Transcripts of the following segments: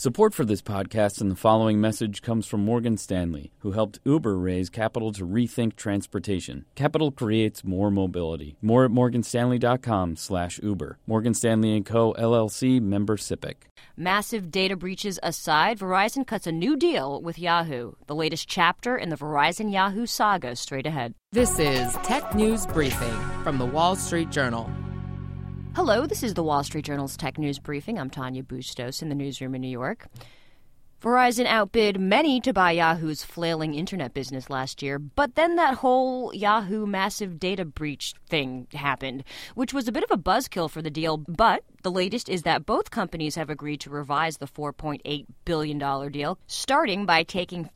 Support for this podcast and the following message comes from Morgan Stanley, who helped Uber raise capital to rethink transportation. Capital creates more mobility. More at morganstanley.com/Uber. Morgan Stanley & Co., LLC, member SIPC. Massive data breaches aside, Verizon cuts a new deal with Yahoo. The latest chapter in the Verizon-Yahoo saga straight ahead. This is Tech News Briefing from The Wall Street Journal. Hello, this is the Wall Street Journal's Tech News Briefing. I'm Tanya Bustos in the newsroom in New York. Verizon outbid many to buy Yahoo's flailing internet business last year, but then that whole Yahoo massive data breach thing happened, which was a bit of a buzzkill for the deal. But the latest is that both companies have agreed to revise the $4.8 billion deal, starting by taking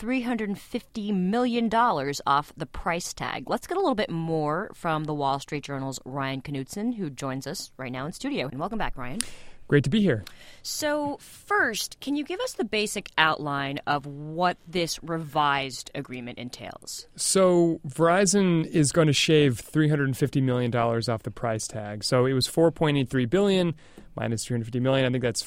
$350 million off the price tag. Let's get a little bit more from the Wall Street Journal's Ryan Knutson, who joins us right now in studio. And welcome back, Ryan. Great to be here. So first, can you give us the basic outline of what this revised agreement entails? So Verizon is going to shave $350 million off the price tag. So it was $4.83 billion minus $350 million. I think that's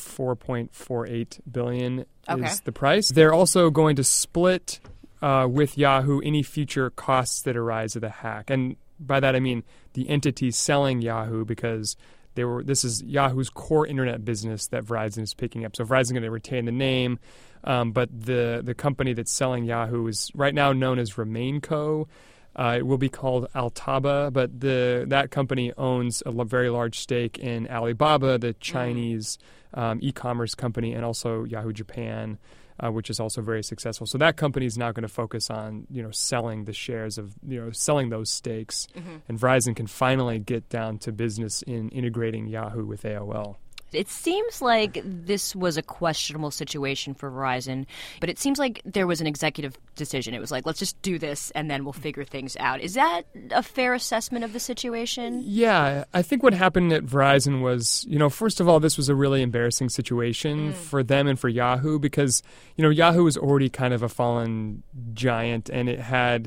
$4.48 billion is the price. They're also going to split with Yahoo any future costs that arise of the hack. And by that I mean the entity selling Yahoo, because this is Yahoo's core internet business that Verizon is picking up. So Verizon is going to retain the name, but the company that's selling Yahoo is right now known as RemainCo. It will be called Altaba, but that company owns a very large stake in Alibaba, the Chinese e-commerce company, and also Yahoo Japan, which is also very successful. So that company is now going to focus on, selling the shares of, selling those stakes. Mm-hmm. And Verizon can finally get down to business in integrating Yahoo with AOL. It seems like this was a questionable situation for Verizon, but it seems like there was an executive decision. It was like, let's just do this and then we'll figure things out. Is that a fair assessment of the situation? Yeah, I think what happened at Verizon was, first of all, this was a really embarrassing situation for them and for Yahoo because, Yahoo was already kind of a fallen giant and it had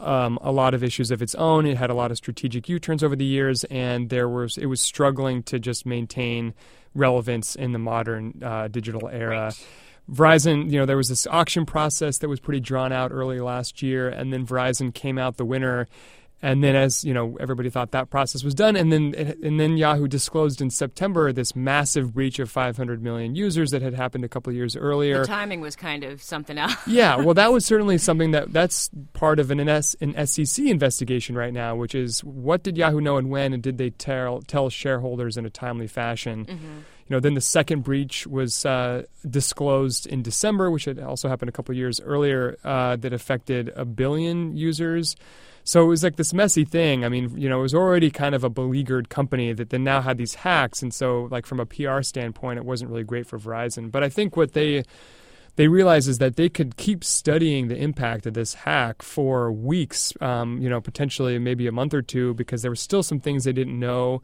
a lot of issues of its own. It had a lot of strategic U-turns over the years, and it was struggling to just maintain relevance in the modern digital era. Right. Verizon, there was this auction process that was pretty drawn out early last year, and then Verizon came out the winner. And then, as everybody thought that process was done, and then Yahoo disclosed in September this massive breach of 500 million users that had happened a couple of years earlier. The timing was kind of something else. Yeah, well, that was certainly something that's part of an SEC investigation right now, which is what did Yahoo know and when, and did they tell shareholders in a timely fashion? Mm-hmm. Then the second breach was disclosed in December, which had also happened a couple of years earlier, that affected 1 billion users. So it was like this messy thing. I mean, it was already kind of a beleaguered company that then now had these hacks. And so, like, from a PR standpoint, it wasn't really great for Verizon. But I think what they realized is that they could keep studying the impact of this hack for weeks, potentially maybe a month or two, because there were still some things they didn't know.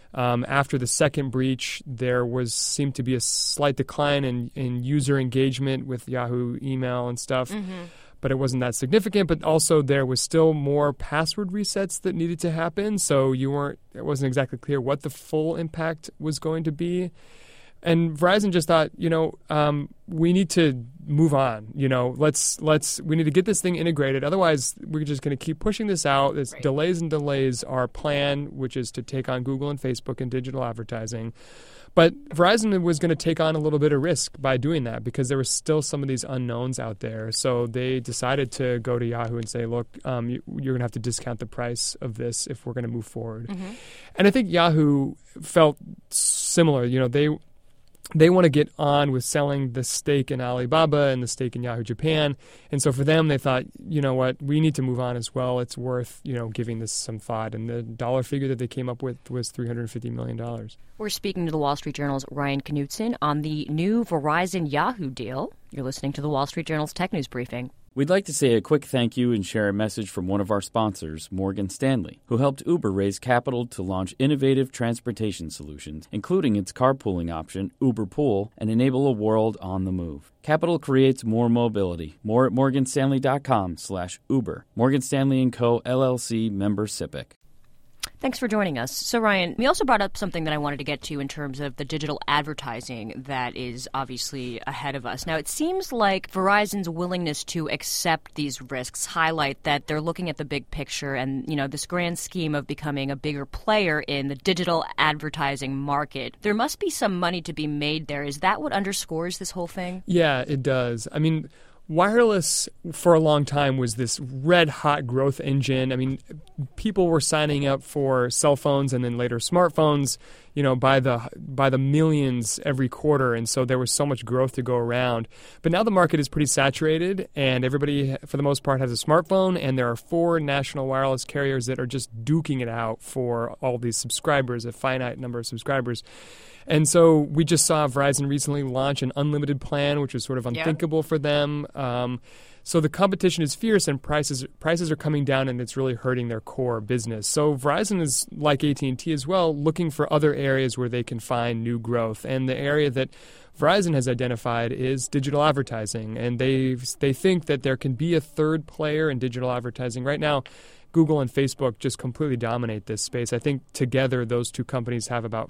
After the second breach, there seemed to be a slight decline in user engagement with Yahoo email and stuff. Mm-hmm. But it wasn't that significant. But also there was still more password resets that needed to happen. So it wasn't exactly clear what the full impact was going to be. And Verizon just thought, we need to move on. We need to get this thing integrated. Otherwise, we're just going to keep pushing this out. There's delays our plan, which is to take on Google and Facebook and digital advertising. But Verizon was going to take on a little bit of risk by doing that because there were still some of these unknowns out there. So they decided to go to Yahoo and say, look, you're going to have to discount the price of this if we're going to move forward. Mm-hmm. And I think Yahoo felt similar. They want to get on with selling the stake in Alibaba and the stake in Yahoo Japan. And so for them, they thought, what, we need to move on as well. It's worth, giving this some thought. And the dollar figure that they came up with was $350 million. We're speaking to the Wall Street Journal's Ryan Knutson on the new Verizon-Yahoo deal. You're listening to the Wall Street Journal's Tech News Briefing. We'd like to say a quick thank you and share a message from one of our sponsors, Morgan Stanley, who helped Uber raise capital to launch innovative transportation solutions, including its carpooling option, Uber Pool, and enable a world on the move. Capital creates more mobility. More at morganstanley.com/Uber. Morgan Stanley & Co., LLC, member SIPC. Thanks for joining us. So, Ryan, we also brought up something that I wanted to get to in terms of the digital advertising that is obviously ahead of us. Now, it seems like Verizon's willingness to accept these risks highlight that they're looking at the big picture and, this grand scheme of becoming a bigger player in the digital advertising market. There must be some money to be made there. Is that what underscores this whole thing? Yeah, it does. I mean, wireless for a long time was this red-hot growth engine. I mean, people were signing up for cell phones and then later smartphones, by the millions every quarter, and so there was so much growth to go around. But now the market is pretty saturated, and everybody, for the most part, has a smartphone, and there are 4 national wireless carriers that are just duking it out for all these subscribers, a finite number of subscribers. And so we just saw Verizon recently launch an unlimited plan, which was sort of unthinkable for them. So the competition is fierce, and prices are coming down, and it's really hurting their core business. So Verizon is, like AT&T as well, looking for other areas where they can find new growth. And the area that Verizon has identified is digital advertising, and they think that there can be a third player in digital advertising. Right now, Google and Facebook just completely dominate this space. I think together those two companies have about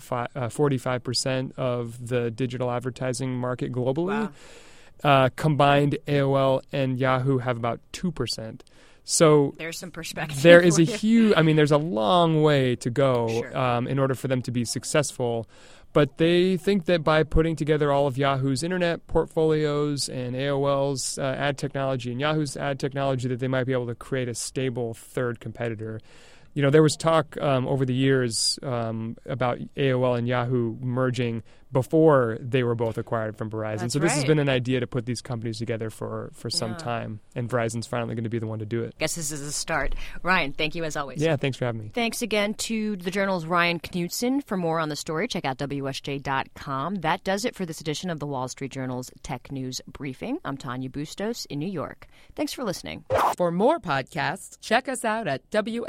45% of the digital advertising market globally. Wow. Combined, AOL and Yahoo have about 2%. So there's some perspective. There is a huge, there's a long way to go Sure. In order for them to be successful. But they think that by putting together all of Yahoo's internet portfolios and AOL's ad technology and Yahoo's ad technology, that they might be able to create a stable third competitor. There was talk over the years about AOL and Yahoo merging before they were both acquired from Verizon. That's so this has right. been an idea to put these companies together for some time, and Verizon's finally going to be the one to do it. Guess this is a start. Ryan, thank you as always. Yeah, thanks for having me. Thanks again to the Journal's Ryan Knutson. For more on the story, check out WSJ.com. That does it for this edition of the Wall Street Journal's Tech News Briefing. I'm Tanya Bustos in New York. Thanks for listening. For more podcasts, check us out at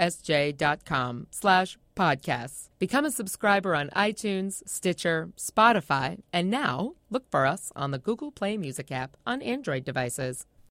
WSJ.com/podcasts. Become a subscriber on iTunes, Stitcher, Spotify, and now look for us on the Google Play Music app on Android devices.